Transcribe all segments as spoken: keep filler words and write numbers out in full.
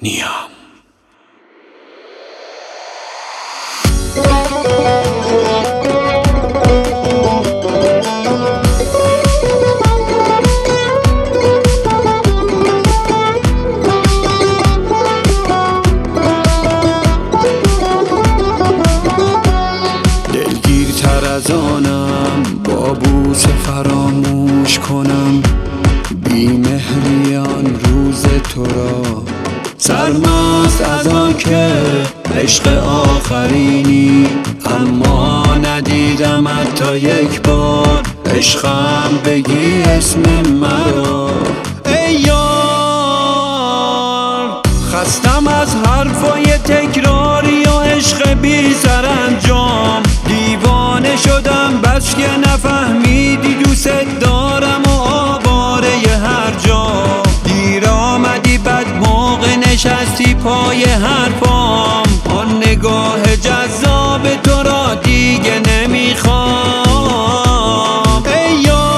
نیام. دلگیرتر از آنم با بوسه فراموش کنم بی‌مهریان روز تو را، سرمست از آن که عشق آخرینی، اما ندیدم حتی یک بار عشقم بگی اسم مرا. ای یار خستم از حرفای تکراری و عشق بی سرانجام، دیوانه شدم بس که نفهمیدی دوست دارم و آواره هر جا. دیر آمدی بد موقع نشستی پای حرفام، آن نگاه جذاب تو را دیگه نمیخوام. ای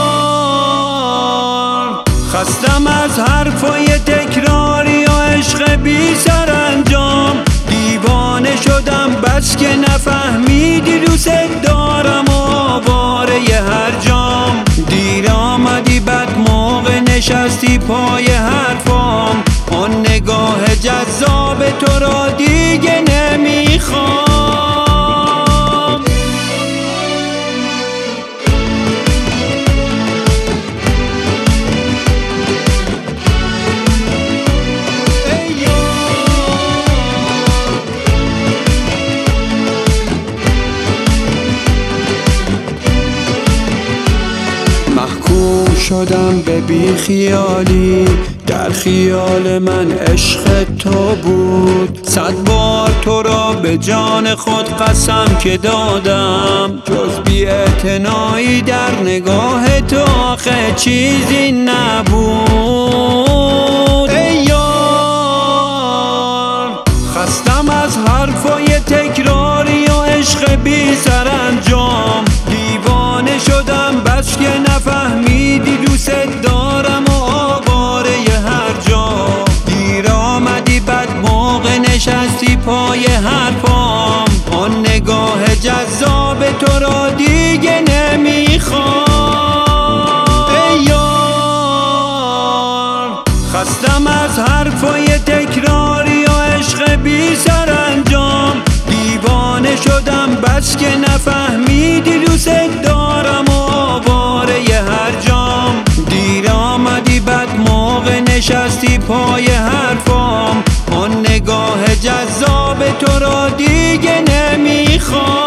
یار خستم از حرفای تکراری و عشق بی سرانجام، دیوانه شدم بس که نفهمیدی دوست دارم و آواره هر جام. دیر آمدی بد موقع نشستی پای حرفام، آن نگاه جذاب تو را دیگه نمیخوام. محکوم شدم به بی خیالی، در خیال من عشق تو بود. صد بار تو را به جان خود قسم که دادم، جز بی اعتنایی در نگاه تو آخه چیزی نبود. ای یار خستم از حرفای تکراری و عشق بی سرانجام، دیوانه شدم بس که نفهمیدی دوست دارم و آواره هر جا. دیر آمدی بد موقع نشستی پای حرفام، آن نگاه جذاب تو را دیگه نمیخوام. ای یار خستم از حرفای تکراری و عشق بی سرانجام، دیوانه شدم بس که نفهمیدی دوست دارم و آواره هر جام. دیر آمدی بد موقع نشستی پای حرفام، آن نگاه جذاب تو را دیگه نمیخوام.